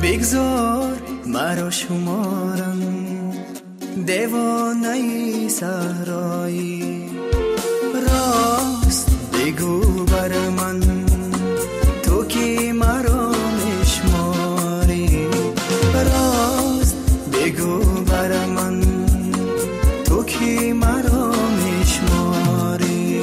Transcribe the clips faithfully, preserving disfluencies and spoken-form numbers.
بگذار مرا شمارم دیوانه صحرایی، راست بگو بر من تو که مرا میشماری، راست بگو بر من تو که مرا میشماری.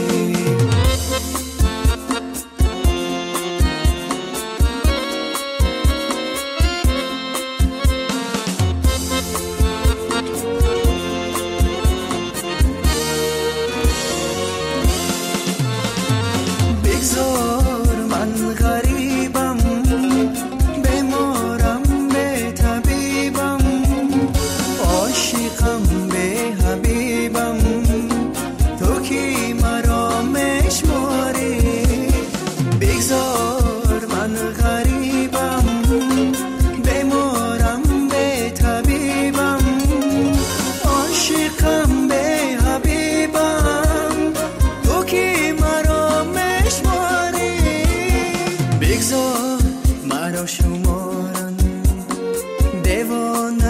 بگذار من غریبم بمارم به طبیبم، عاشقم به حبیبم تو که مرا میشماری. بگذار من غریبم بمارم به طبیبم، عاشقم به حبیبم تو که مرا میشماری. بگذار مرا شمارن دیوان